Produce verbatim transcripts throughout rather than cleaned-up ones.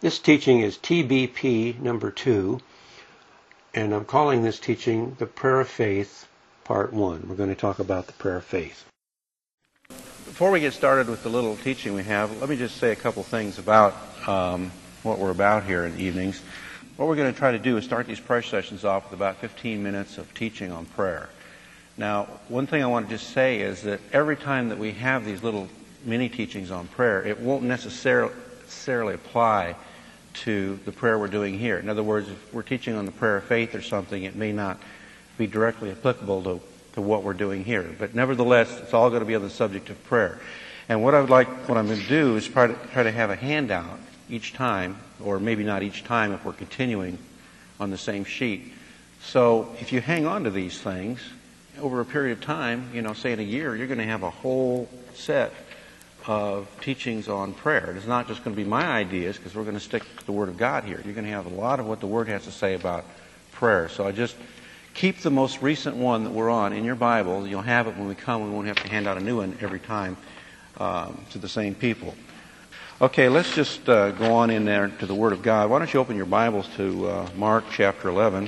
This teaching is T B P number two, and I'm calling this teaching the Prayer of Faith, part one. We're going to talk about the Prayer of Faith. Before we get started with the little teaching we have, let me just say a couple things about um, what we're about here in the evenings. What we're going to try to do is start these prayer sessions off with about fifteen minutes of teaching on prayer. Now, one thing I want to just say is that every time that we have these little mini teachings on prayer, it won't necessarily, necessarily apply to the prayer we're doing here. In other words, if we're teaching on the prayer of faith or something, it may not be directly applicable to, to what we're doing here. But nevertheless, it's all going to be on the subject of prayer. And what I would like, what I'm going to do is try to, try to have a handout each time, or maybe not each time if we're continuing on the same sheet. So if you hang on to these things, over a period of time, you know, say in a year, you're going to have a whole set of teachings on prayer. It's not just going to be my ideas, because we're going to stick to the Word of God here. You're going to have a lot of what the Word has to say about prayer. So I just keep the most recent one that we're on in your Bible. You'll have it when we come. We won't have to hand out a new one every time um, to the same people. Okay, let's just uh, go on in there to the Word of God. Why don't you open your Bibles to uh, Mark chapter eleven.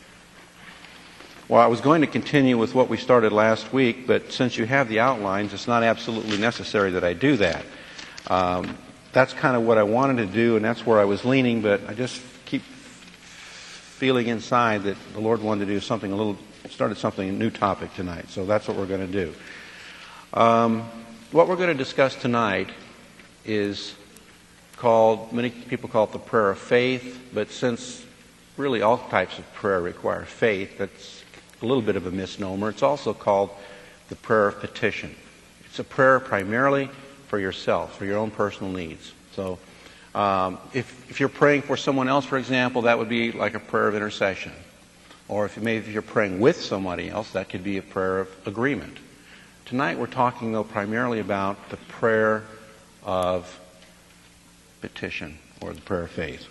Well, I was going to continue with what we started last week, but since you have the outlines, it's not absolutely necessary that I do that. Um, that's kind of what I wanted to do, and that's where I was leaning, but I just keep feeling inside that the Lord wanted to do something a little, started something, a new topic tonight, so that's what we're going to do. Um, what we're going to discuss tonight is called, many people call it the prayer of faith, but since really all types of prayer require faith, that's a little bit of a misnomer. It's also called the prayer of petition. It's a prayer primarily for yourself, for your own personal needs. So um, if, if you're praying for someone else, for example, that would be like a prayer of intercession. Or if, you maybe if you're praying with somebody else, that could be a prayer of agreement. Tonight we're talking, though, primarily about the prayer of petition, or the prayer of faith.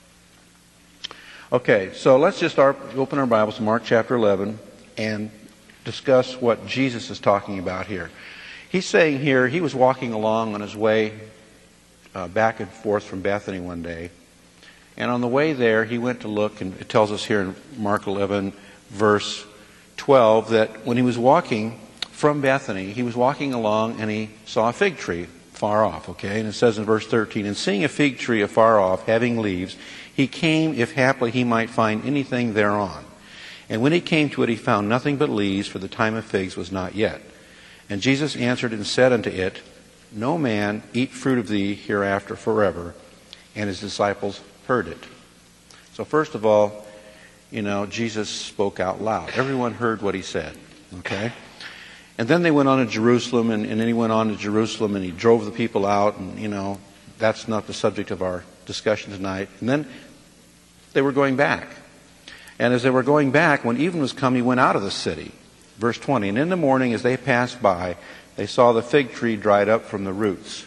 Okay, so let's just start, open our Bibles to Mark chapter eleven and discuss what Jesus is talking about here. He's saying here, he was walking along on his way uh, back and forth from Bethany one day. And on the way there, he went to look, and it tells us here in Mark eleven, verse twelve, that when he was walking from Bethany, he was walking along and he saw a fig tree far off, okay? And it says in verse thirteen, and seeing a fig tree afar off, having leaves, he came, if haply he might find anything thereon. And when he came to it, he found nothing but leaves, for the time of figs was not yet. And Jesus answered and said unto it, no man eat fruit of thee hereafter forever. And his disciples heard it. So first of all, you know, Jesus spoke out loud. Everyone heard what he said, okay? And then they went on to Jerusalem, and, and then he went on to Jerusalem, and he drove the people out, and, you know, that's not the subject of our discussion tonight. And then they were going back. And as they were going back, when even was come, he went out of the city. Verse twenty, and in the morning as they passed by, they saw the fig tree dried up from the roots.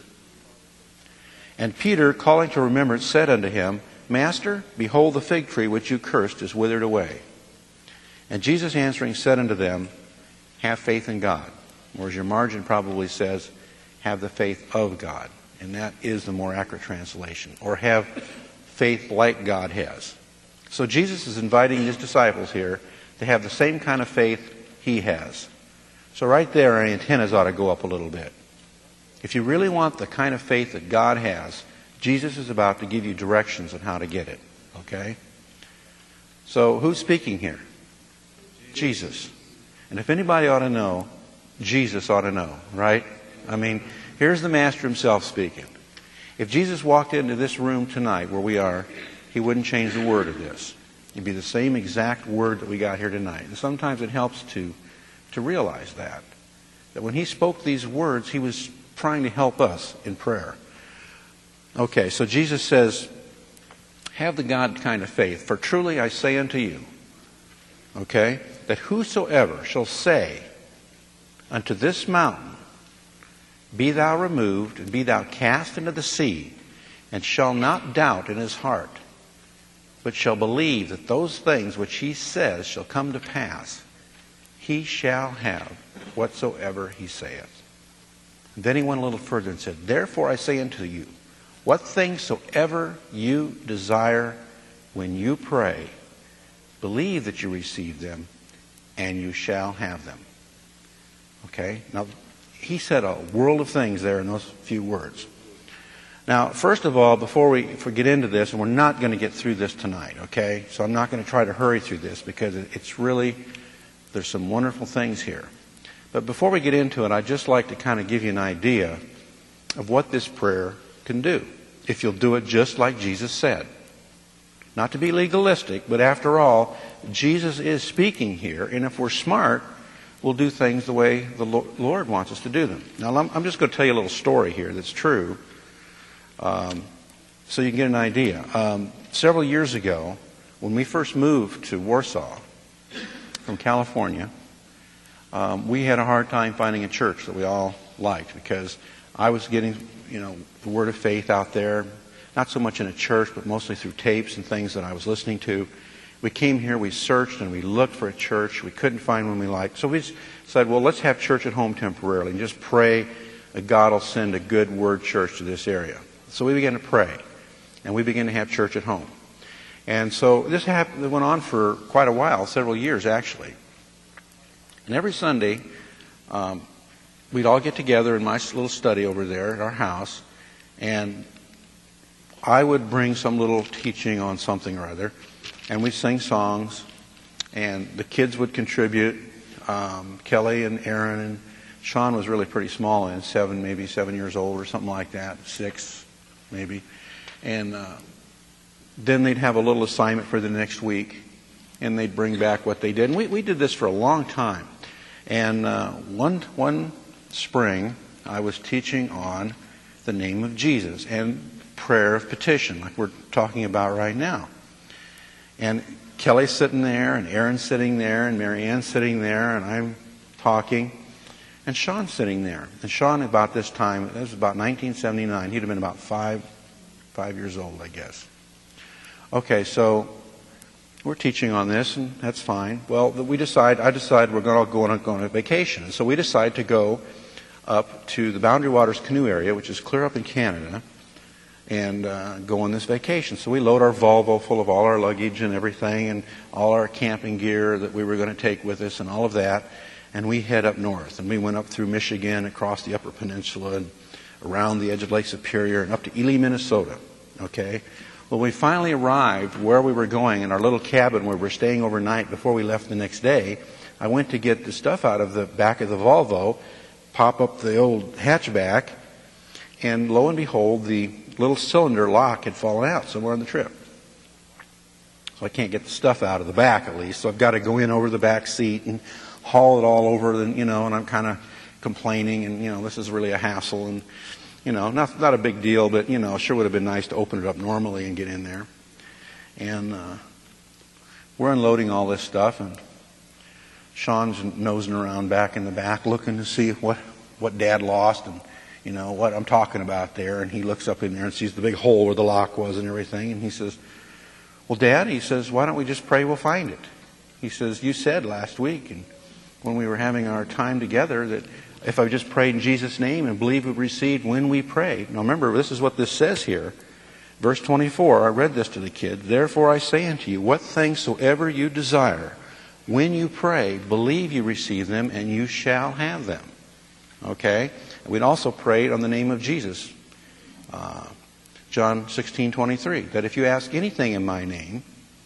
And Peter, calling to remembrance, said unto him, Master, behold, the fig tree which you cursed is withered away. And Jesus answering said unto them, have faith in God. Or as your margin probably says, have the faith of God. And that is the more accurate translation. Or have faith like God has. So Jesus is inviting his disciples here to have the same kind of faith he has. So right there, our antennas ought to go up a little bit. If you really want the kind of faith that God has, Jesus is about to give you directions on how to get it. Okay? So who's speaking here? Jesus. And if anybody ought to know, Jesus ought to know, right? I mean, here's the Master himself speaking. If Jesus walked into this room tonight where we are, he wouldn't change the word of this. It'd be the same exact word that we got here tonight. And sometimes it helps to, to realize that. That when he spoke these words, he was trying to help us in prayer. Okay, so Jesus says, have the God kind of faith. For truly I say unto you, okay, that whosoever shall say unto this mountain, be thou removed, and be thou cast into the sea, and shall not doubt in his heart, but shall believe that those things which he says shall come to pass, he shall have whatsoever he saith. And then he went a little further and said, therefore I say unto you, What things soever you desire when you pray, believe that you receive them, and you shall have them. Okay? Now, he said a world of things there in those few words. Now, first of all, before we, if we get into this, and we're not going to get through this tonight, okay? So I'm not going to try to hurry through this because it's really, there's some wonderful things here. But before we get into it, I'd just like to kind of give you an idea of what this prayer can do, if you'll do it just like Jesus said. Not to be legalistic, but after all, Jesus is speaking here, and if we're smart, we'll do things the way the Lord wants us to do them. Now, I'm just going to tell you a little story here that's true, um, so you can get an idea. Um, several years ago, when we first moved to Warsaw from California, um, we had a hard time finding a church that we all liked because I was getting, you know, the word of faith out there, not so much in a church, but mostly through tapes and things that I was listening to. We came here, we searched, and we looked for a church. We couldn't find one we liked. So we said, well, let's have church at home temporarily and just pray that God will send a good word church to this area. So we began to pray, and we began to have church at home. And so this happened, it went on for quite a while, several years actually. And every Sunday, um, we'd all get together in my little study over there at our house, and I would bring some little teaching on something or other, and we'd sing songs, and the kids would contribute. Um, Kelly and Aaron and Sean was really pretty small, and seven, maybe seven years old or something like that, six maybe. And uh, then they'd have a little assignment for the next week, and they'd bring back what they did. And we, we did this for a long time. And uh, one one spring, I was teaching on the name of Jesus and prayer of petition, like we're talking about right now. And Kelly's sitting there, and Aaron's sitting there, and Mary Ann's sitting there, and I'm talking, and Sean's sitting there. And Sean, about this time, it was about nineteen seventy-nine, he'd have been about five, five years old, I guess. Okay, so we're teaching on this, and that's fine. Well, we decide, I decide we're going to go on, go on a vacation. So we decide to go up to the Boundary Waters canoe area, which is clear up in Canada, and uh, go on this vacation. So we load our Volvo full of all our luggage and everything and all our camping gear that we were going to take with us and all of that, and we head up north. And we went up through Michigan, across the Upper Peninsula, and around the edge of Lake Superior, and up to Ely, Minnesota. Okay? Well, we finally arrived where we were going in our little cabin where we were staying overnight before we left the next day. I went to get the stuff out of the back of the Volvo, pop up the old hatchback, and lo and behold, the little cylinder lock had fallen out somewhere on the trip. So I can't get the stuff out of the back, at least. So I've got to go in over the back seat and haul it all over, and, you know, and I'm kind of complaining, and, you know, this is really a hassle, and, you know, not not a big deal, but, you know, sure would have been nice to open it up normally and get in there. And uh, we're unloading all this stuff, and Sean's nosing around back in the back looking to see what, what Dad lost and, you know, what I'm talking about there. And he looks up in there and sees the big hole where the lock was and everything. And he says, well, Dad, he says, why don't we just pray we'll find it? He says, you said last week and when we were having our time together that if I just prayed in Jesus' name and believe we received when we prayed. Now remember, this is what this says here. Verse twenty-four, I read this to the kids. Therefore I say unto you, what things soever you desire, when you pray, believe you receive them, and you shall have them. Okay? And we'd also prayed on the name of Jesus. Uh, John sixteen twenty-three, that if you ask anything in my name,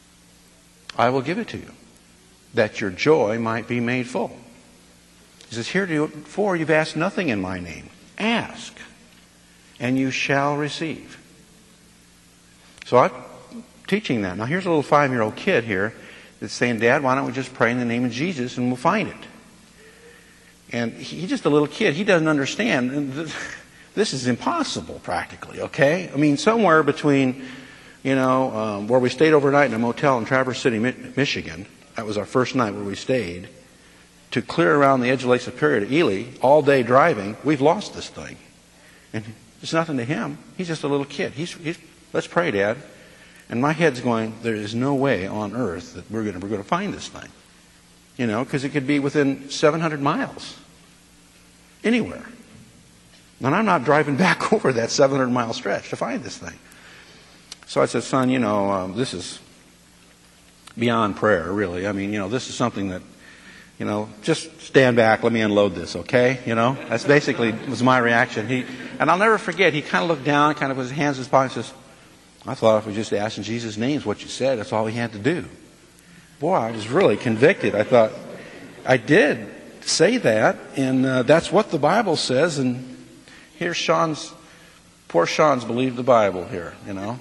I will give it to you, that your joy might be made full. He says, heretofore you've asked nothing in my name. Ask, and you shall receive. So I'm teaching that. Now here's a little five-year-old kid here that's saying, Dad, why don't we just pray in the name of Jesus and we'll find it? And he's just a little kid. He doesn't understand. This is impossible, practically, okay? I mean, somewhere between, you know, um, where we stayed overnight in a motel in Traverse City, Michigan, that was our first night where we stayed, to clear around the edge of Lake Superior to Ely, all day driving, we've lost this thing. And it's nothing to him. He's just a little kid. He's, he's let's pray, Dad. And my head's going, there is no way on earth that we're going to, we're going to find this thing. You know, because it could be within seven hundred miles. Anywhere. And I'm not driving back over that seven hundred mile stretch to find this thing. So I said, son, you know, um, this is beyond prayer, really. I mean, you know, this is something that, you know, just stand back, let me unload this, okay? You know, that's basically was my reaction. He, and I'll never forget, he kind of looked down, kind of put his hands in his pocket and says, I thought if we just asked in Jesus' name what you said, that's all we had to do. Boy, I was really convicted. I thought, I did say that, and uh, that's what the Bible says, and here's Sean's, poor Sean's believed the Bible here, you know.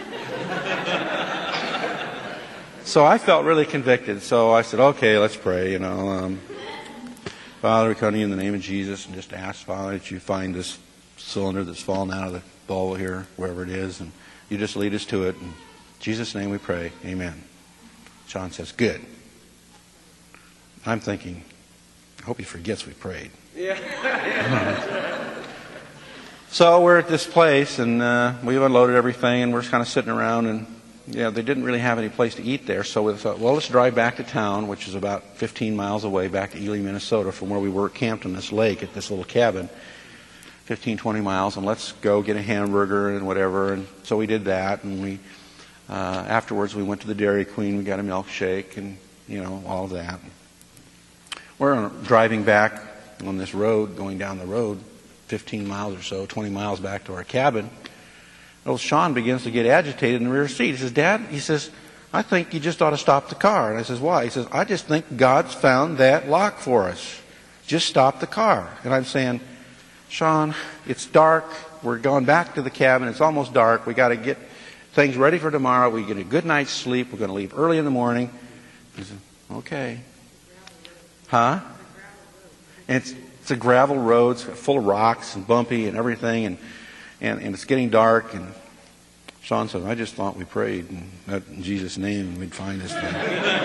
So I felt really convicted. So I said, okay, let's pray, you know. Um, Father, we come to you in the name of Jesus and just ask, Father, that you find this cylinder that's fallen out of the bowl here, wherever it is, and you just lead us to it. In Jesus' name we pray. Amen. Sean says, good. I'm thinking, I hope he forgets we prayed. Yeah. So we're at this place, and uh, we've unloaded everything, and we're just kind of sitting around, and yeah, they didn't really have any place to eat there, so we thought, well, let's drive back to town, which is about fifteen miles away, back to Ely, Minnesota, from where we were camped on this lake at this little cabin, fifteen, twenty miles, and let's go get a hamburger and whatever. And so we did that, and we uh, afterwards we went to the Dairy Queen, we got a milkshake, and, you know, all of that. We're driving back on this road, going down the road, fifteen miles or so, twenty miles back to our cabin. Old Sean begins to get agitated in the rear seat. He says, Dad, he says, I think you just ought to stop the car. And I says, why? He says, I just think God's found that lock for us. Just stop the car. And I'm saying, Sean, it's dark. We're going back to the cabin. It's almost dark. We got to get things ready for tomorrow. We get a good night's sleep. We're going to leave early in the morning. He said, okay. Huh? And it's, it's a gravel road. It's full of rocks and bumpy and everything. And And, and it's getting dark, and Sean said, I just thought we prayed and that in Jesus' name we'd find this thing.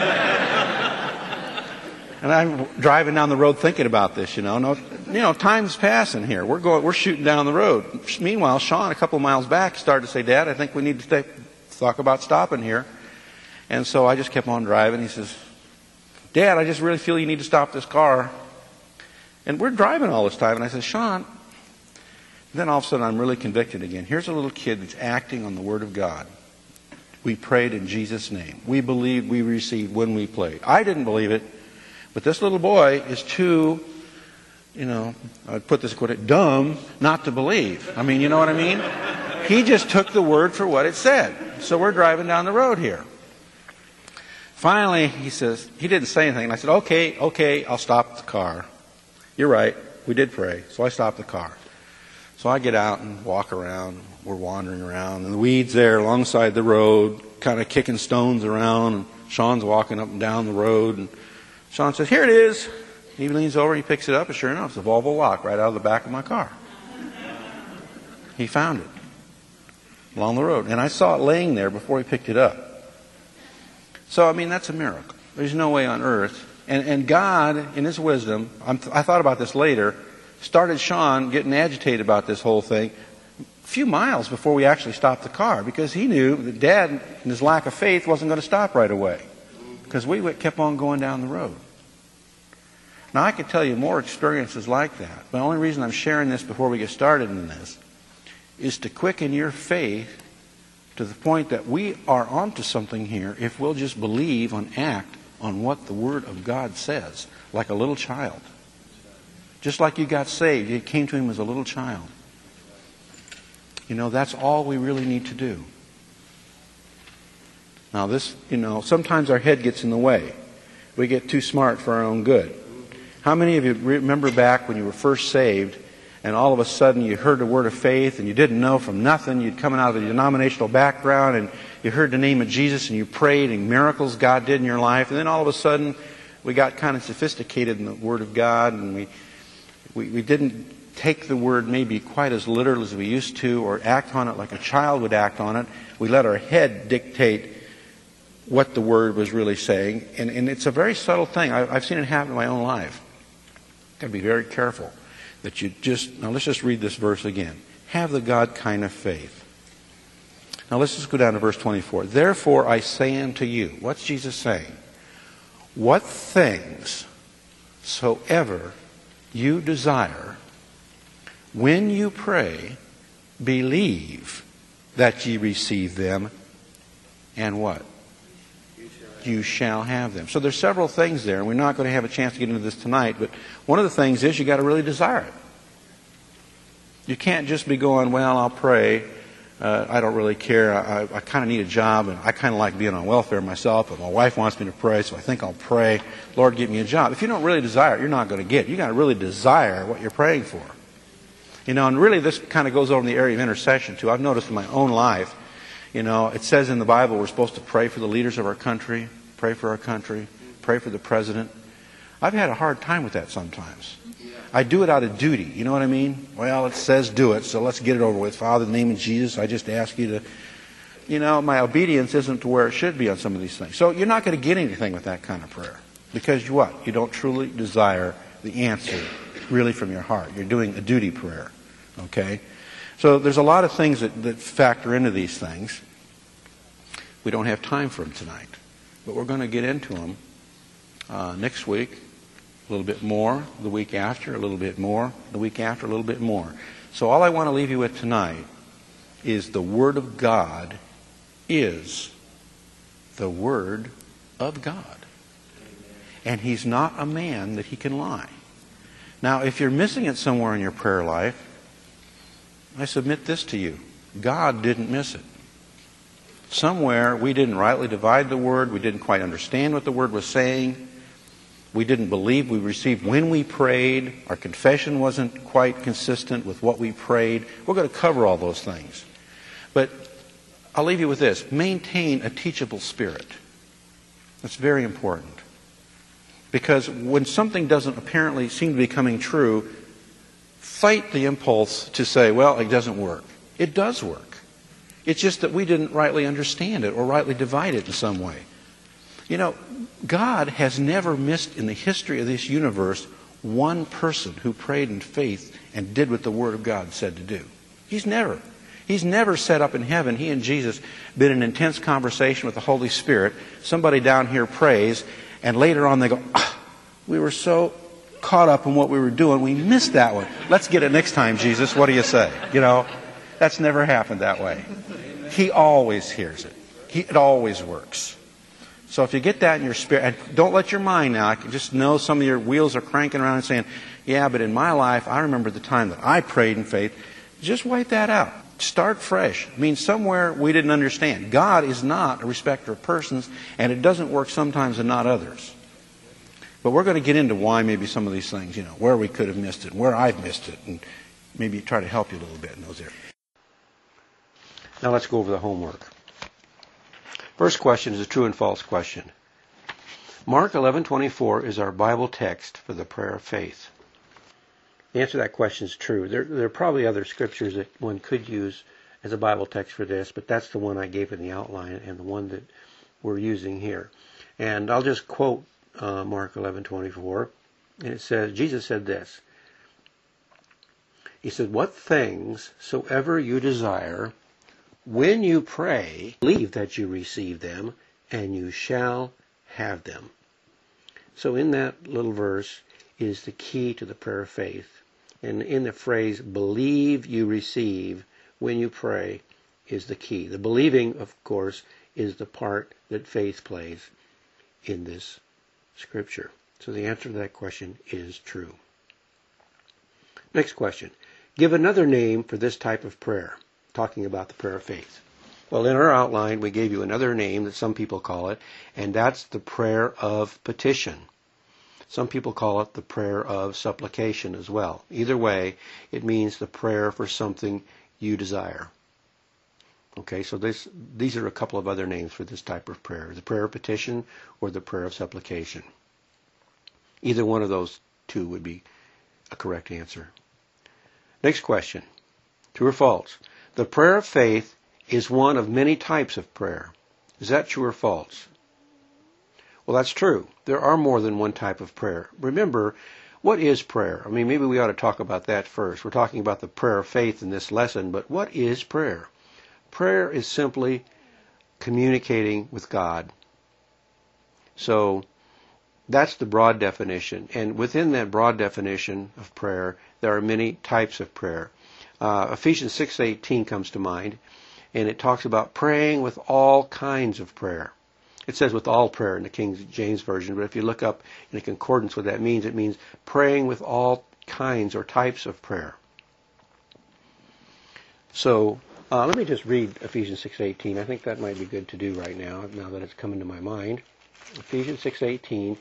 And I'm driving down the road thinking about this, you know. No, you know, time's passing here. We're going, we're shooting down the road. Meanwhile, Sean, a couple of miles back, started to say, Dad, I think we need to stay, talk about stopping here. And so I just kept on driving. He says, Dad, I just really feel you need to stop this car. And we're driving all this time. And I said, Sean, then all of a sudden I'm really convicted again. Here's a little kid that's acting on the Word of God. We prayed in Jesus' name. We believed, we received when we prayed. I didn't believe it, but this little boy is too, you know, I'd put this quote, dumb not to believe. I mean, you know what I mean? He just took the Word for what it said. So we're driving down the road here. Finally, he says, he didn't say anything. And I said, okay, okay, I'll stop the car. You're right, we did pray. So I stopped the car. So I get out and walk around. We're wandering around. And the weeds there alongside the road, kind of kicking stones around. And Sean's walking up and down the road. And Sean says, here it is. He leans over, he picks it up, and sure enough, it's a Volvo lock right out of the back of my car. He found it along the road. And I saw it laying there before he picked it up. So, I mean, that's a miracle. There's no way on earth. And, and God, in His wisdom, I'm, I thought about this later, started Sean getting agitated about this whole thing a few miles before we actually stopped the car, because he knew that Dad, in his lack of faith, wasn't going to stop right away, because we kept on going down the road. Now, I could tell you more experiences like that. The only reason I'm sharing this before we get started in this is to quicken your faith to the point that we are onto something here if we'll just believe and act on what the Word of God says, like a little child. Just like you got saved, you came to Him as a little child. You know, that's all we really need to do. Now this, you know, sometimes our head gets in the way. We get too smart for our own good. How many of you remember back when you were first saved and all of a sudden you heard the word of faith and you didn't know from nothing, you'd come out of a denominational background and you heard the name of Jesus and you prayed and miracles God did in your life, and then all of a sudden we got kind of sophisticated in the Word of God, and we We, we didn't take the Word maybe quite as literal as we used to, or act on it like a child would act on it. We let our head dictate what the Word was really saying. And, and it's a very subtle thing. I, I've seen it happen in my own life. You've got to be very careful that you just... Now let's just read this verse again. Have the God kind of faith. Now let's just go down to verse twenty-four. Therefore I say unto you... What's Jesus saying? What things soever you desire, when you pray, believe that ye receive them, and what? You shall have them. So there's several things there, and we're not going to have a chance to get into this tonight, but one of the things is you got to really desire it. You can't just be going, well, I'll pray. Uh, I don't really care. I, I, I kind of need a job, and I kind of like being on welfare myself, but my wife wants me to pray, so I think I'll pray. Lord, give me a job. If you don't really desire it, you're not going to get it. You got to really desire what you're praying for. You know, and really this kind of goes over in the area of intercession, too. I've noticed in my own life, you know, it says in the Bible we're supposed to pray for the leaders of our country, pray for our country, pray for the president. I've had a hard time with that sometimes. I do it out of duty. You know what I mean? Well, it says do it, so let's get it over with. Father, in the name of Jesus, I just ask you to, you know, my obedience isn't to where it should be on some of these things. So you're not going to get anything with that kind of prayer. Because you what? You don't truly desire the answer really from your heart. You're doing a duty prayer. Okay? So there's a lot of things that, that factor into these things. We don't have time for them tonight. But we're going to get into them uh, next week, a little bit more, the week after, a little bit more, the week after, a little bit more. So all I want to leave you with tonight is the Word of God is the Word of God. And He's not a man that He can lie. Now, if you're missing it somewhere in your prayer life, I submit this to you. God didn't miss it. Somewhere we didn't rightly divide the Word. We didn't quite understand what the Word was saying. We didn't believe we received when we prayed. Our confession wasn't quite consistent with what we prayed. We're going to cover all those things. But I'll leave you with this. Maintain a teachable spirit. That's very important. Because when something doesn't apparently seem to be coming true, fight the impulse to say, well, it doesn't work. It does work. It's just that we didn't rightly understand it or rightly divide it in some way. You know, God has never missed in the history of this universe one person who prayed in faith and did what the Word of God said to do. He's never. He's never set up in heaven, He and Jesus, been in intense conversation with the Holy Spirit. Somebody down here prays, and later on they go, ah, we were so caught up in what we were doing, we missed that one. Let's get it next time, Jesus. What do you say? You know, that's never happened that way. He always hears it. He, it always works. So if you get that in your spirit, and don't let your mind now, I can just know some of your wheels are cranking around and saying, yeah, but in my life, I remember the time that I prayed in faith. Just wipe that out. Start fresh. I mean, somewhere we didn't understand. God is not a respecter of persons, and it doesn't work sometimes and not others. But we're going to get into why maybe some of these things, you know, where we could have missed it, and where I've missed it, and maybe try to help you a little bit in those areas. Now let's go over the homework. First question is a true and false question. Mark eleven twenty-four is our Bible text for the prayer of faith. The answer to that question is true. There, there are probably other scriptures that one could use as a Bible text for this, but that's the one I gave in the outline and the one that we're using here. And I'll just quote uh, Mark eleven twenty-four. And it says, Jesus said this. He said, what things soever you desire, when you pray, believe that you receive them, and you shall have them. So in that little verse is the key to the prayer of faith. And in the phrase, believe you receive when you pray, is the key. The believing, of course, is the part that faith plays in this scripture. So the answer to that question is true. Next question. Give another name for this type of prayer, talking about the prayer of faith. Well, in our outline, we gave you another name that some people call it, and that's the prayer of petition. Some people call it the prayer of supplication as well. Either way, it means the prayer for something you desire. Okay, so this, these are a couple of other names for this type of prayer. The prayer of petition or the prayer of supplication. Either one of those two would be a correct answer. Next question. True or false? The prayer of faith is one of many types of prayer. Is that true or false? Well, that's true. There are more than one type of prayer. Remember, what is prayer? I mean, maybe we ought to talk about that first. We're talking about the prayer of faith in this lesson, but what is prayer? Prayer is simply communicating with God. So, That's the broad definition. And within that broad definition of prayer, there are many types of prayer. Uh, Ephesians six eighteen comes to mind, and it talks about praying with all kinds of prayer. It says with all prayer in the King James Version, but if you look up in a concordance what that means, it means praying with all kinds or types of prayer. So uh, let me just read Ephesians six eighteen. I think that might be good to do right now, now that it's come into my mind. Ephesians six eighteen,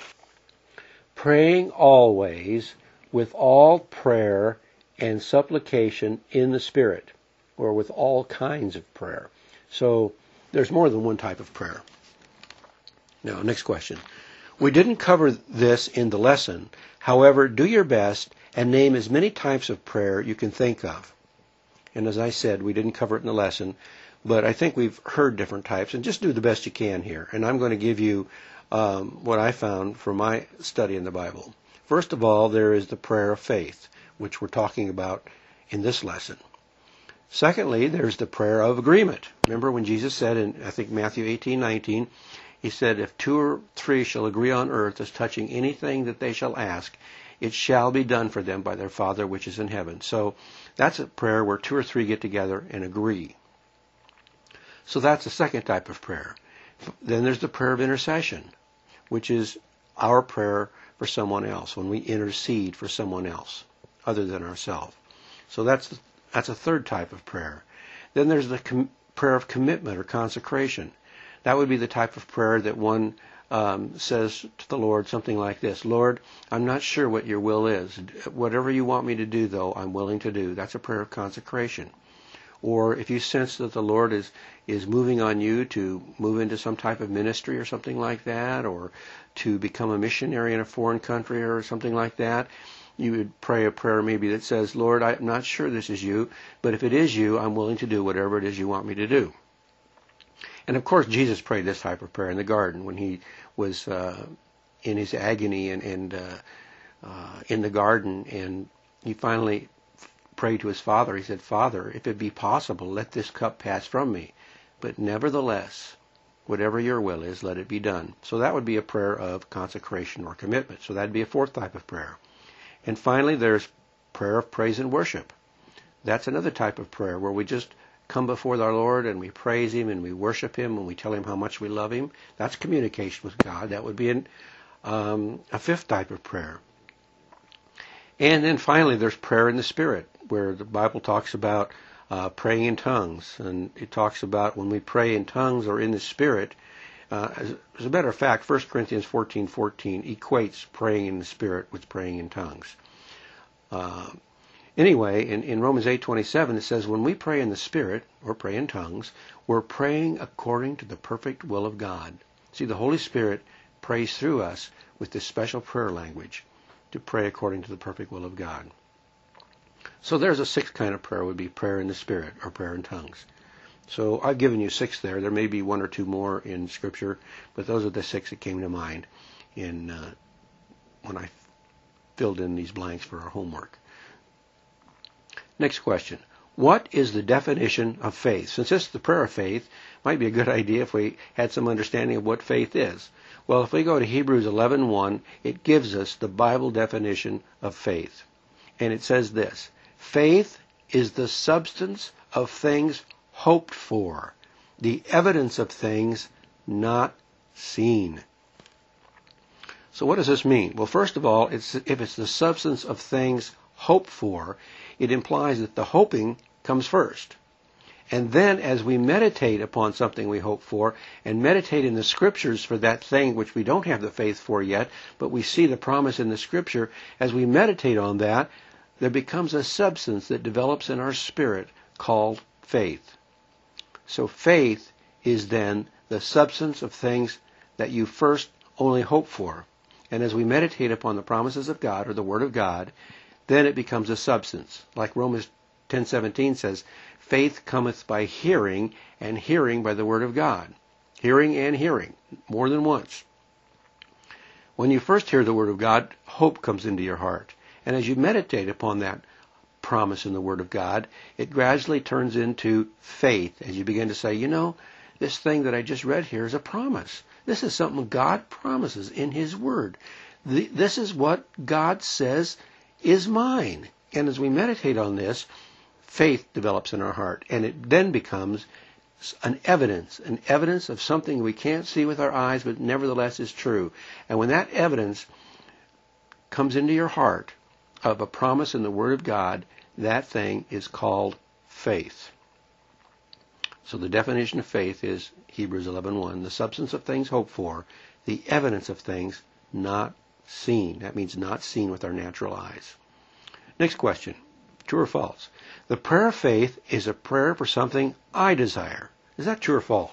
praying always with all prayer and supplication in the Spirit, or with all kinds of prayer. So there's more than one type of prayer. Now, next question. We didn't cover this in the lesson. However, do your best and name as many types of prayer you can think of. And as I said, we didn't cover it in the lesson, but I think we've heard different types, and just do the best you can here. And I'm going to give you um, what I found from my study in the Bible. First of all, there is the prayer of faith, which we're talking about in this lesson. Secondly, there's the prayer of agreement. Remember when Jesus said in, I think, Matthew eighteen nineteen, he said, if two or three shall agree on earth as touching anything that they shall ask, it shall be done for them by their Father which is in heaven. So that's a prayer where two or three get together and agree. So that's the second type of prayer. Then there's the prayer of intercession, which is our prayer for someone else, when we intercede for someone else other than ourselves. So that's the, that's a third type of prayer. Then there's the com- prayer of commitment or consecration. That would be the type of prayer that one um, says to the Lord something like this: Lord, I'm not sure what your will is. Whatever you want me to do, though, I'm willing to do. That's a prayer of consecration. Or if you sense that the Lord is, is moving on you to move into some type of ministry or something like that, or to become a missionary in a foreign country or something like that, you would pray a prayer maybe that says, Lord, I'm not sure this is you, but if it is you, I'm willing to do whatever it is you want me to do. And of course, Jesus prayed this type of prayer in the garden when he was uh, in his agony and, and uh, uh, in the garden, and he finally prayed to his Father. He said, Father, if it be possible, let this cup pass from me. But nevertheless, whatever your will is, let it be done. So that would be a prayer of consecration or commitment. So that would be a fourth type of prayer. And finally, there's prayer of praise and worship. That's another type of prayer where we just come before our Lord and we praise Him and we worship Him and we tell Him how much we love Him. That's communication with God. That would be an, um, a fifth type of prayer. And then finally, there's prayer in the Spirit, where the Bible talks about uh, praying in tongues. And it talks about when we pray in tongues or in the Spirit. Uh, as, as a matter of fact, First Corinthians fourteen fourteen equates praying in the Spirit with praying in tongues. Uh, anyway, in, in Romans eight twenty-seven, it says, when we pray in the Spirit, or pray in tongues, we're praying according to the perfect will of God. See, the Holy Spirit prays through us with this special prayer language to pray according to the perfect will of God. So there's a sixth kind of prayer, would be prayer in the Spirit, or prayer in tongues. So I've given you six there. There may be one or two more in Scripture, but those are the six that came to mind in uh, when I filled in these blanks for our homework. Next question. What is the definition of faith? Since this is the prayer of faith, it might be a good idea if we had some understanding of what faith is. Well, if we go to Hebrews eleven one, it gives us the Bible definition of faith. And it says this: faith is the substance of things hoped for, the evidence of things not seen. So what does this mean? Well, first of all, it's, if it's the substance of things hoped for, it implies that the hoping comes first. And then as we meditate upon something we hope for, and meditate in the Scriptures for that thing which we don't have the faith for yet, but we see the promise in the Scripture, as we meditate on that, there becomes a substance that develops in our spirit called faith. So faith is then the substance of things that you first only hope for. And as we meditate upon the promises of God, or the Word of God, then it becomes a substance. Like Romans ten seventeen says, faith cometh by hearing, and hearing by the Word of God. Hearing and hearing, more than once. When you first hear the Word of God, hope comes into your heart. And as you meditate upon that promise in the Word of God, it gradually turns into faith as you begin to say, you know, this thing that I just read here is a promise. This is something God promises in His Word. The, this is what God says is mine. And as we meditate on this, faith develops in our heart, and it then becomes an evidence, an evidence of something we can't see with our eyes, but nevertheless is true. And when that evidence comes into your heart of a promise in the Word of God, that thing is called faith. So the definition of faith is Hebrews eleven one, the substance of things hoped for, the evidence of things not seen. That means not seen with our natural eyes. Next question, true or false? The prayer of faith is a prayer for something I desire. Is that true or false?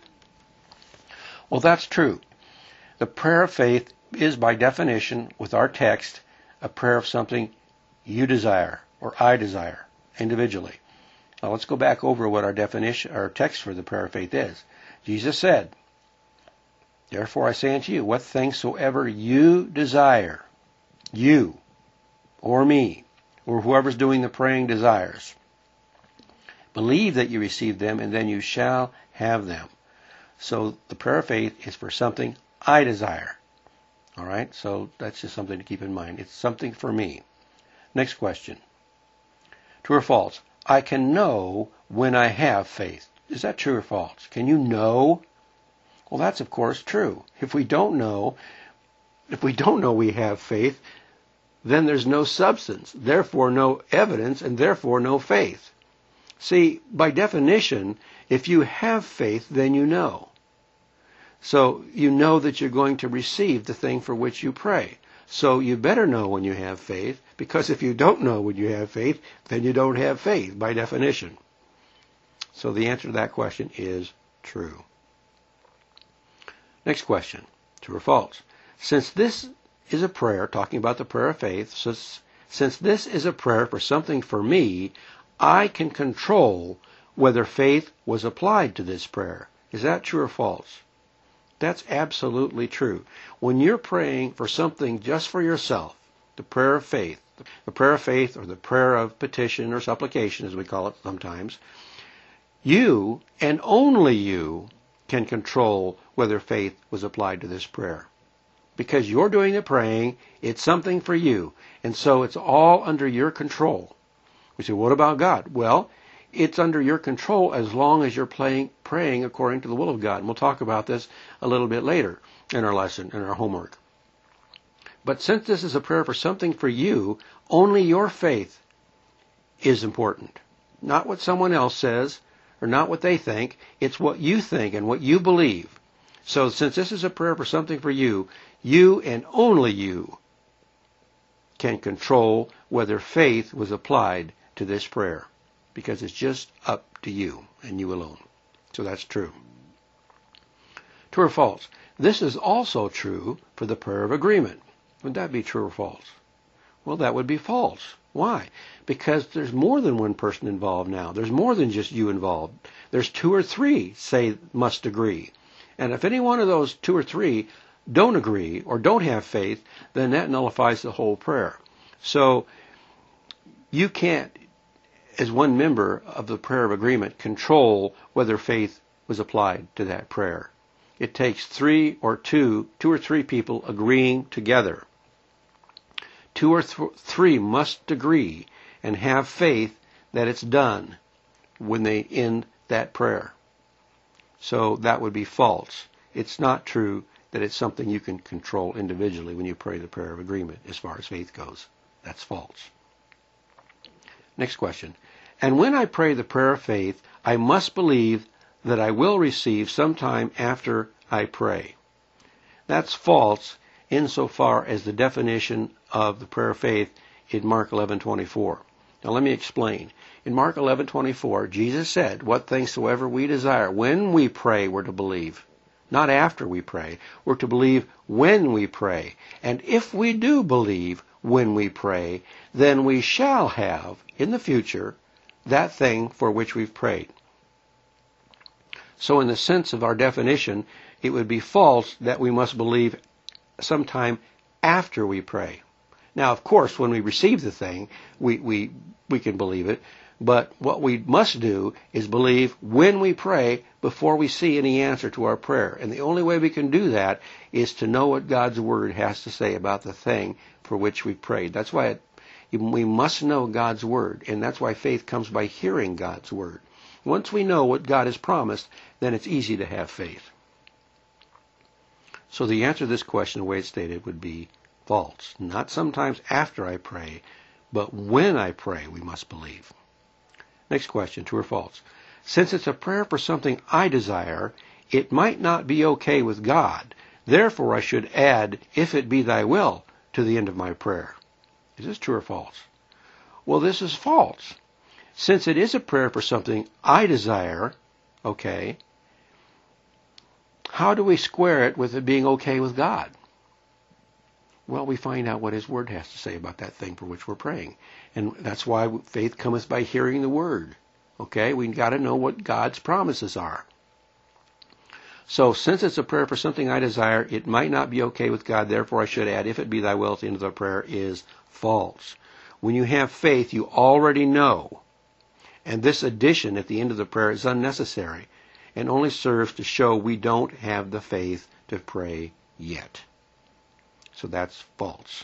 Well, that's true. The prayer of faith is by definition, with our text, a prayer of something you desire or I desire individually. Now let's go back over what our definition, our text for the prayer of faith is. Jesus said, therefore I say unto you, what things soever you desire, you or me, or whoever's doing the praying desires, believe that you receive them, and then you shall have them. So the prayer of faith is for something I desire. All right? So that's just something to keep in mind. It's something for me. Next question. True or false? I can know when I have faith. Is that true or false? Can you know? Well, that's of course true. If we don't know, if we don't know we have faith, then there's no substance, therefore no evidence, and therefore no faith. See, by definition, if you have faith, then you know. So you know that you're going to receive the thing for which you pray. So you better know when you have faith, because if you don't know when you have faith, then you don't have faith by definition. So the answer to that question is true. Next question, true or false? Since this is a prayer, talking about the prayer of faith, since, since this is a prayer for something for me, I can control whether faith was applied to this prayer. Is that true or false? That's absolutely true. When you're praying for something just for yourself, the prayer of faith, the prayer of faith or the prayer of petition or supplication, as we call it sometimes, you and only you can control whether faith was applied to this prayer. Because you're doing the praying, it's something for you. And so it's all under your control. We say, what about God? Well, it's under your control as long as you're playing, praying according to the will of God. And we'll talk about this a little bit later in our lesson, in our homework. But since this is a prayer for something for you, only your faith is important. Not what someone else says or not what they think. It's what you think and what you believe. So since this is a prayer for something for you, you and only you can control whether faith was applied to this prayer, because it's just up to you and you alone. So that's true. True or false? This is also true for the prayer of agreement. Would that be true or false? Well, that would be false. Why? Because there's more than one person involved now. There's more than just you involved. There's two or three, say, must agree. And if any one of those two or three don't agree or don't have faith, then that nullifies the whole prayer. So you can't, as one member of the prayer of agreement, control whether faith was applied to that prayer. It takes three or two, two or three people agreeing together. Two or th- three must agree and have faith that it's done when they end that prayer. So that would be false. It's not true that it's something you can control individually when you pray the prayer of agreement as far as faith goes. That's false. Next question. And when I pray the prayer of faith, I must believe that I will receive sometime after I pray. That's false insofar as the definition of the prayer of faith in Mark eleven twenty-four. Now let me explain. In Mark eleven twenty-four, Jesus said, what things soever we desire, when we pray, we're to believe. Not after we pray. We're to believe when we pray. And if we do believe when we pray, then we shall have, in the future, that thing for which we've prayed. So in the sense of our definition, it would be false that we must believe sometime after we pray. Now, of course, when we receive the thing, we, we, we can believe it. But what we must do is believe when we pray before we see any answer to our prayer. And the only way we can do that is to know what God's Word has to say about the thing for which we prayed. That's why it, we must know God's Word. And that's why faith comes by hearing God's Word. Once we know what God has promised, then it's easy to have faith. So the answer to this question, the way it's stated, would be false. Not sometimes after I pray, but when I pray, we must believe. Next question, true or false? Since it's a prayer for something I desire, it might not be okay with God. Therefore, I should add, if it be thy will, to the end of my prayer. Is this true or false? Well, this is false. Since it is a prayer for something I desire, okay, how do we square it with it being okay with God? Well, we find out what His Word has to say about that thing for which we're praying. And that's why faith cometh by hearing the Word. Okay? We've got to know what God's promises are. So, since it's a prayer for something I desire, it might not be okay with God. Therefore, I should add, if it be thy will, at the end of the prayer, is false. When you have faith, you already know. And this addition at the end of the prayer is unnecessary and only serves to show we don't have the faith to pray yet. So that's false.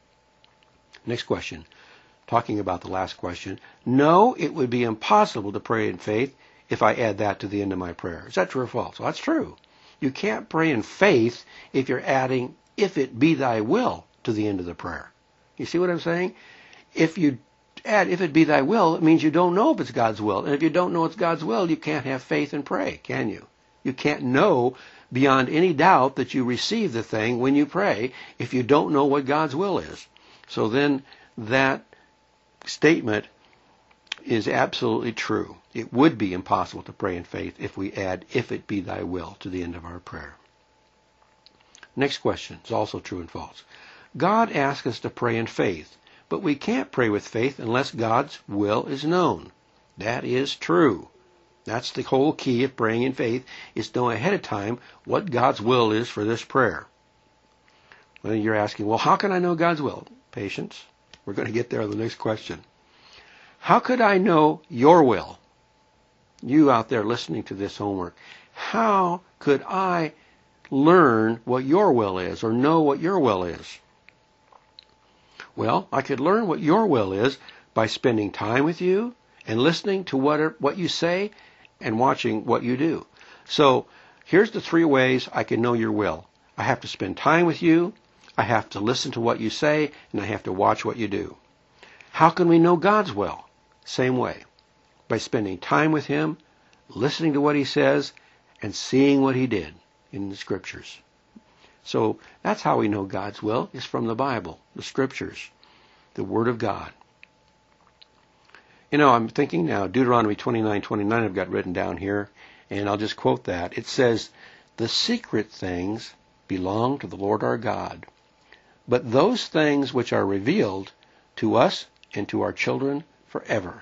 Next question. Talking about the last question. No, it would be impossible to pray in faith if I add that to the end of my prayer. Is that true or false? Well, that's true. You can't pray in faith if you're adding, if it be thy will, to the end of the prayer. You see what I'm saying? If you add, if it be thy will, it means you don't know if it's God's will. And if you don't know it's God's will, you can't have faith and pray, can you? You can't know beyond any doubt that you receive the thing when you pray if you don't know what God's will is. So then that statement is absolutely true. It would be impossible to pray in faith if we add, if it be thy will, to the end of our prayer. Next question is also true and false. God asks us to pray in faith, but we can't pray with faith unless God's will is known. That is true. That's the whole key of praying in faith, is to know ahead of time what God's will is for this prayer. Well, you're asking, well, how can I know God's will? Patience. We're going to get there on the next question. How could I know your will? You out there listening to this homework, how could I learn what your will is or know what your will is? Well, I could learn what your will is by spending time with you and listening to what, what you say and watching what you do. So here's the three ways I can know your will. I have to spend time with you, I have to listen to what you say, and I have to watch what you do. How can we know God's will? Same way. By spending time with Him, listening to what He says, and seeing what He did in the Scriptures. So that's how we know God's will, is from the Bible, the Scriptures, the Word of God. You know, I'm thinking now, Deuteronomy twenty-nine twenty-nine I've got written down here, and I'll just quote that. It says, the secret things belong to the Lord our God, but those things which are revealed to us and to our children forever.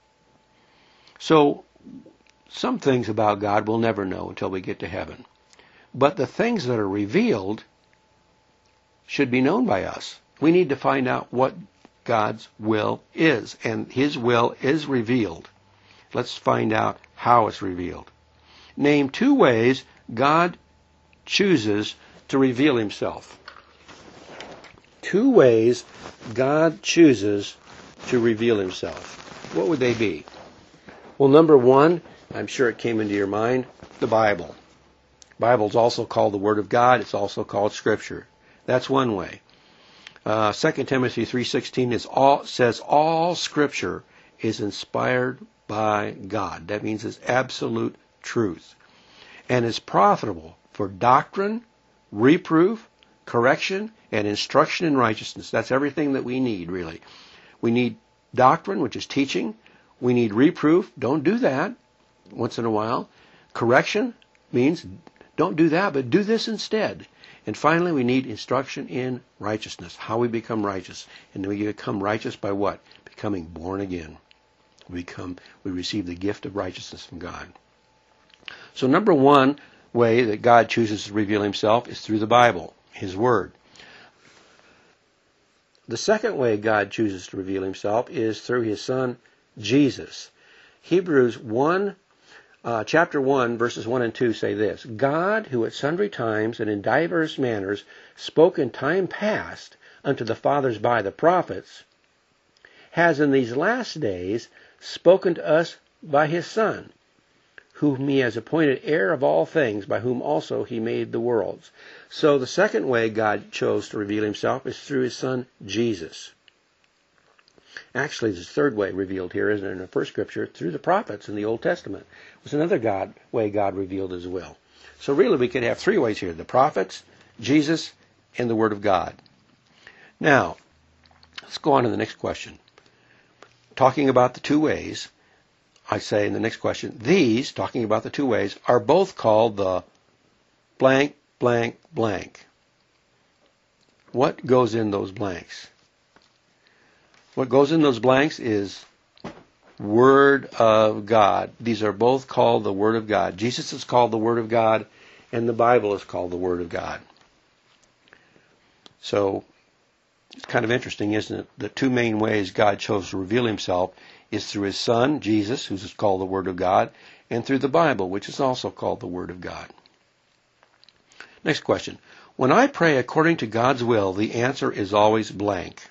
So, some things about God we'll never know until we get to heaven. But the things that are revealed should be known by us. We need to find out what God's will is, and His will is revealed. Let's find out how it's revealed. Name two ways God chooses to reveal Himself. Two ways God chooses to reveal Himself. What would they be? Well, number one, I'm sure it came into your mind, the Bible. The Bible is also called the Word of God. It's also called Scripture. That's one way. Uh, Second Timothy three sixteen is all, says all Scripture is inspired by God. That means it's absolute truth. And is profitable for doctrine, reproof, correction, and instruction in righteousness. That's everything that we need, really. We need doctrine, which is teaching. We need reproof. Don't do that once in a while. Correction means don't do that, but do this instead. And finally, we need instruction in righteousness, how we become righteous. And we become righteous by what? Becoming born again. We become, we receive the gift of righteousness from God. So number one way that God chooses to reveal Himself is through the Bible, His Word. The second way God chooses to reveal Himself is through His Son, Jesus. Hebrews one, uh, chapter one, verses one and two say this: God, who at sundry times and in divers manners spoke in time past unto the fathers by the prophets, has in these last days spoken to us by his Son, whom he has appointed heir of all things, by whom also he made the worlds. So the second way God chose to reveal himself is through his Son, Jesus. Actually, there's a third way revealed here, isn't it, in the first scripture, through the prophets in the Old Testament. It was another God way God revealed his will. So really we could have three ways here: the prophets, Jesus, and the Word of God. Now, let's go on to the next question. Talking about the two ways, I say in the next question, these, talking about the two ways, are both called the blank, blank, blank. What goes in those blanks? What goes in those blanks is Word of God. These are both called the Word of God. Jesus is called the Word of God, and the Bible is called the Word of God. So, it's kind of interesting, isn't it? The two main ways God chose to reveal himself is through his Son, Jesus, who's called the Word of God, and through the Bible, which is also called the Word of God. Next question. When I pray according to God's will, the answer is always blank.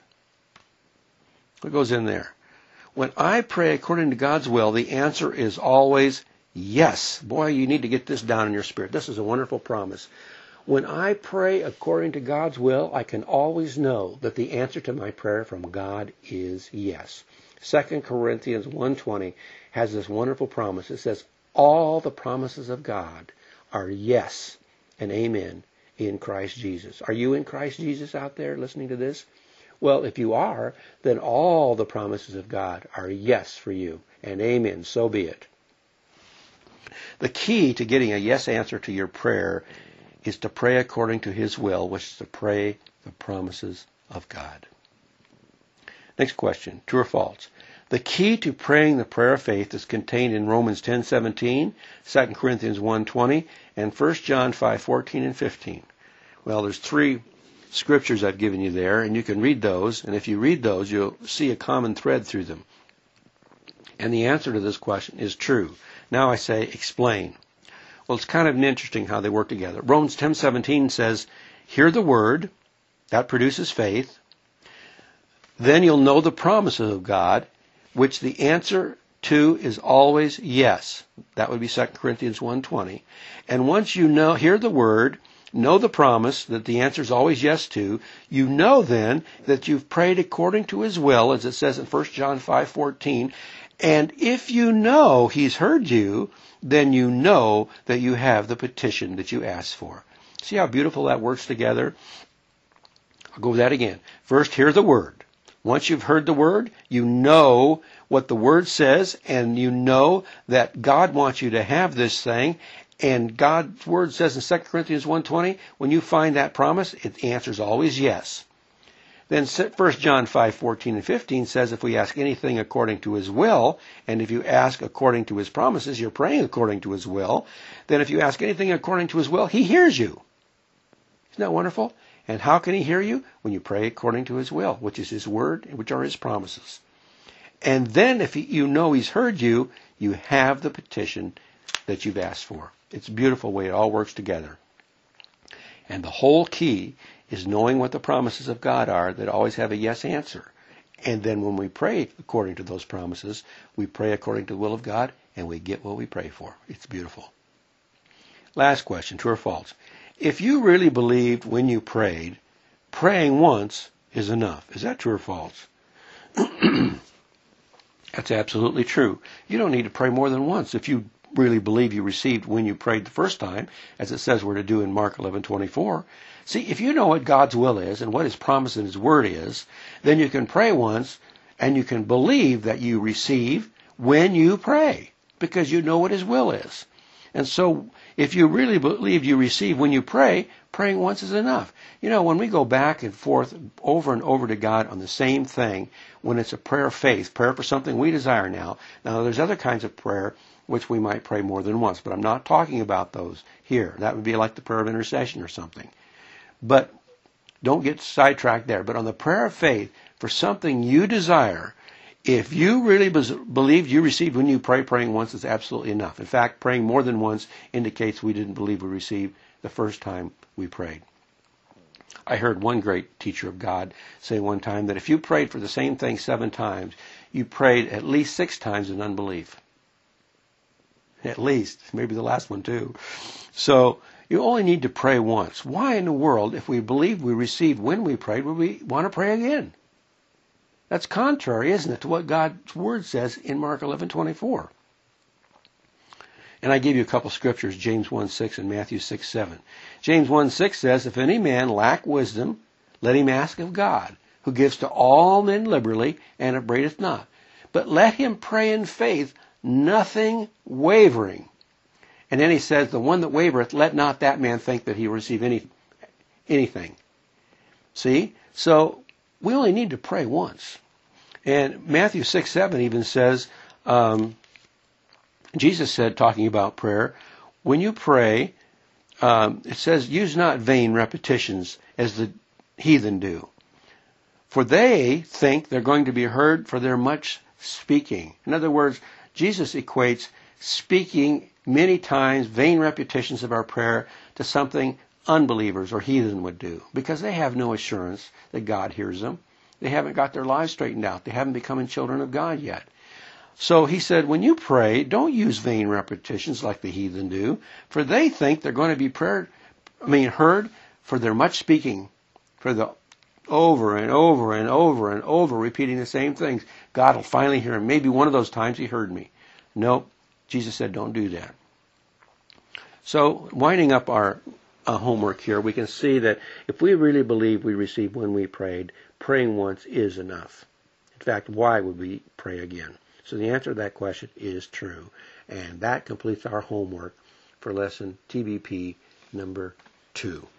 What goes in there? When I pray according to God's will, the answer is always yes. Boy, you need to get this down in your spirit. This is a wonderful promise. When I pray according to God's will, I can always know that the answer to my prayer from God is yes. Second Corinthians one twenty has this wonderful promise. It says, all the promises of God are yes and amen in Christ Jesus. Are you in Christ Jesus out there listening to this? Well, if you are, then all the promises of God are yes for you and amen. So be it. The key to getting a yes answer to your prayer is to pray according to his will, which is to pray the promises of God. Next question, true or false? The key to praying the prayer of faith is contained in Romans ten seventeen, Second Corinthians one twenty, and First John five fourteen and fifteen. Well, there's three scriptures I've given you there, and you can read those, and if you read those, you'll see a common thread through them. And the answer to this question is true. Now I say, explain. Well, it's kind of interesting how they work together. Romans ten seventeen says, hear the word, that produces faith. Then you'll know the promises of God, which the answer to is always yes. That would be Second Corinthians one twenty. And once you know, hear the word, know the promise that the answer is always yes to, you know then that you've prayed according to his will, as it says in First John five fourteen. And if you know he's heard you, then you know that you have the petition that you asked for. See how beautiful that works together? I'll go with that again. First, hear the word. Once you've heard the word, you know what the word says, and you know that God wants you to have this thing. And God's word says in Second Corinthians one twenty, when you find that promise, it answers always yes. Then First John five fourteen and fifteen says if we ask anything according to his will, and if you ask according to his promises, you're praying according to his will, then if you ask anything according to his will, he hears you. Isn't that wonderful? And how can he hear you? When you pray according to his will, which is his word, which are his promises. And then if he, you know he's heard you, you have the petition that you've asked for. It's a beautiful way it all works together. And the whole key is knowing what the promises of God are that always have a yes answer. And then when we pray according to those promises, we pray according to the will of God, and we get what we pray for. It's beautiful. Last question, true or false? If you really believed when you prayed, praying once is enough. Is that true or false? That's absolutely true. You don't need to pray more than once if you really believe you received when you prayed the first time, as it says we're to do in Mark eleven twenty-four. See, if you know what God's will is and what his promise and his word is, then you can pray once and you can believe that you receive when you pray because you know what his will is. And so if you really believe you receive when you pray, praying once is enough. You know, when we go back and forth over and over to God on the same thing, when it's a prayer of faith, prayer for something we desire now, now there's other kinds of prayer which we might pray more than once, but I'm not talking about those here. That would be like the prayer of intercession or something. But don't get sidetracked there. But on the prayer of faith, for something you desire, If you really bes- believed you received when you pray, praying once is absolutely enough. In fact, praying more than once indicates we didn't believe we received the first time we prayed. I heard one great teacher of God say one time that if you prayed for the same thing seven times, you prayed at least six times in unbelief. At least. Maybe the last one too. So you only need to pray once. Why in the world, if we believe we received when we prayed, would we want to pray again? That's contrary, isn't it, to what God's Word says in Mark eleven twenty-four. And I gave you a couple scriptures, James one six and Matthew six seven. James one six says, if any man lack wisdom, let him ask of God, who gives to all men liberally and upbraideth not. But let him pray in faith, nothing wavering. And then he says, the one that wavereth, let not that man think that he will receive any, anything. See? So we only need to pray once. And Matthew six seven even says, um, Jesus said, talking about prayer, when you pray, um, it says, use not vain repetitions as the heathen do. For they think they're going to be heard for their much speaking. In other words, Jesus equates speaking many times, vain repetitions of our prayer, to something unbelievers or heathen would do, because they have no assurance that God hears them. They haven't got their lives straightened out. They haven't become children of God yet. So he said, when you pray, don't use vain repetitions like the heathen do, for they think they're going to be prayer, I mean, heard for their much speaking, for the over and over and over and over repeating the same things. God will finally hear him. Maybe one of those times he heard me. Nope. Jesus said, don't do that. So winding up our uh, homework here, we can see that if we really believe we received when we prayed, praying once is enough. In fact, why would we pray again? So the answer to that question is true. And that completes our homework for lesson T B P number two.